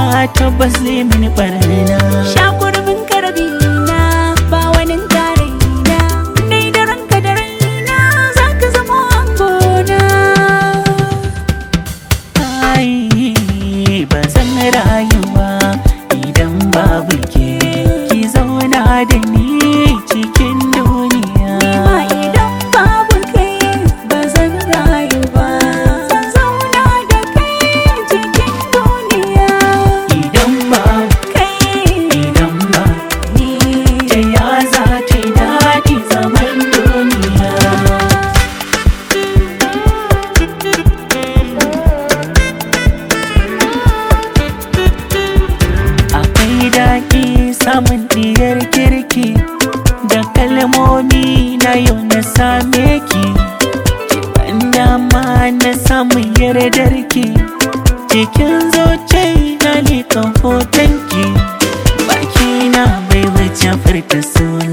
tabbas zai mini barna. Shakurbin karabi na ba wani tarayina, dai da ranka da raina za ka zama angona. Ai ba zan rayuwa idan babu ke, ki zauna da ni cikin duniya. Nima idan babu kai ba zan rayu ba, zan zauna da kai cikin duniya. Idan ba Kai idan ba ni ta ya za ta yi daɗi zaman duniya. Akwai daɗi samun diyar kirki, da kalmomi na yau na same ki. Kiɗan dama na samun yardarki, cikin zuci na liƙa hotonki. Baki na bai wuce furta suna